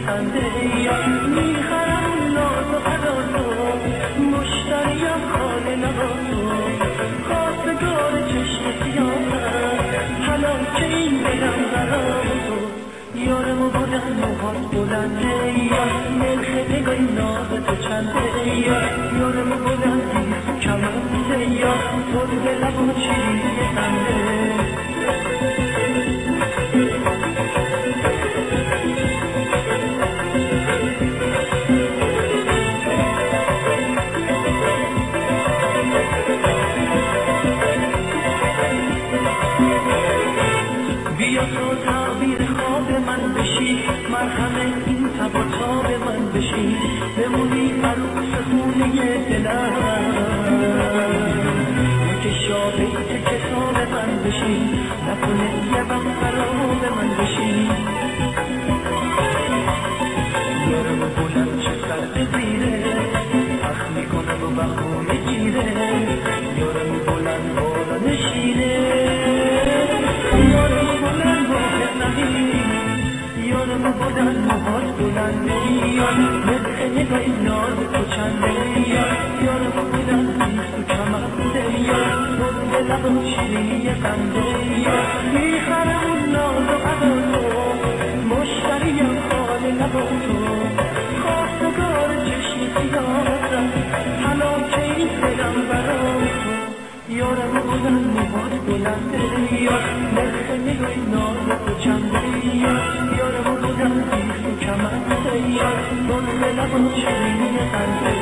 خنده یا میخرم ناز و عدالو مشتریم خال لباتو خواستگار چشم سیاست حالا که این دلم برام تو یارمو بلند موهات بلنده یا نرخ نگاه ناز تو چنده یا یارمو بلند دیست کمنده یا ترد لب و شیرین خنده بیا تو تعبیر خواب من بشی مرهم این تب و تاب من بشی بمونی عروس خونه دلم که شاهد کتاب من بشی نکنه یه وقت خراب من بشی یارم بلند چه سر زیره اخ میکنه و بخون گیره یارم بلند بالا نشینه یارم بلند باید نهیم یارم بلند موهات بلنده یار نرخ نگاه ناز تو چنده یارم بلند دیست و کمنده یار ترد لب و شیرین خنده یار میخرم ناز و عدالو مشتریم خال لباتو خواستگار چشم سیاست حالا که این دلم برام تو یارم بلند موهات بلنده یار نرخ نگاه ناز تو چنده یارم بلند دیست و کمنده یار ترد لب و شیرین خنده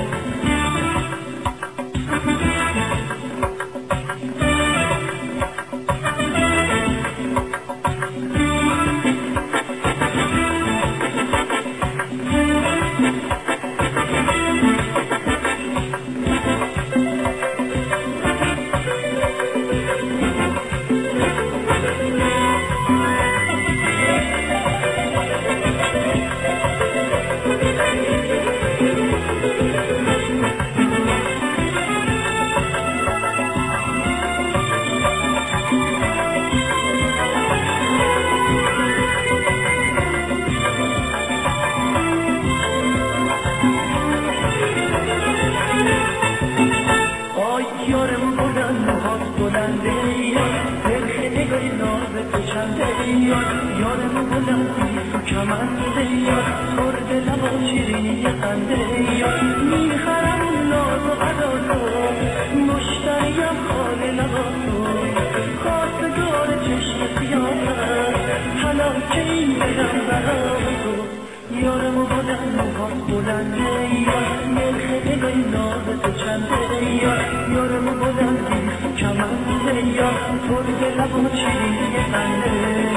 یارم بلند موهات بلنده نرخ نگاه ناز تو چنده یارم بلند دیست و کمنده ترد لب و شیرین خنده میخرم ناز و عدالو مشتریم خال لباتو خواستگار چشم سیاست حالا که این دلم برام تو یارم بلند موهات بلنده نرخ نگاه ناز تو چنده یارم بلند دیست و کمنده ترد لب و شیرین خنده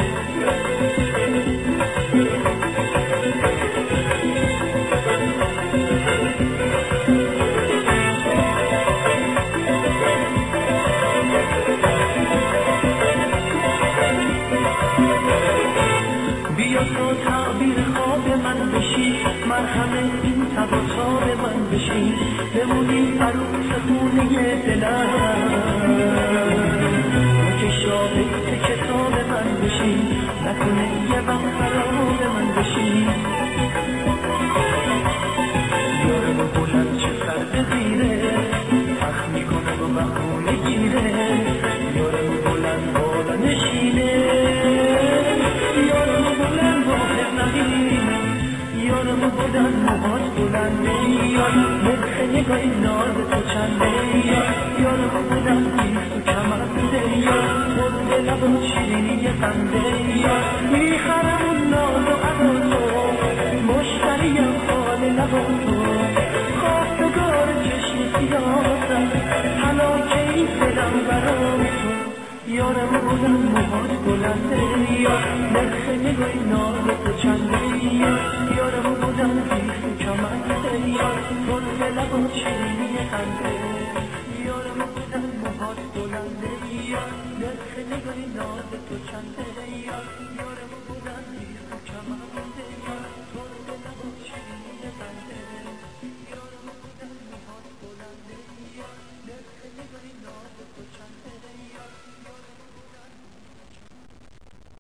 بیا تو تعبیر خواب من بشی مرهم این تب و تاب من بشی بمونی عروس خونه دلم که شاهد کتاب من بشی نکنه یه وقت خراب من بشی یارم بلند چه سر زیره اخ میکنه و بخونه گیره یارم بلند بالا نشینه یارم بلند باید نهیم یارم بلند موهات بلنده یار نرخ نگاه ناز تو چنده یارم بلند دیست و کمنده ترد لب و شیرین خنده میخرم ناز و عدالو مشتریم خال لباتو خواستگار چشم سیاست حالا که این دلم برام تو یارم بلند موهات بلنده یار نرخ نگاه ناز تو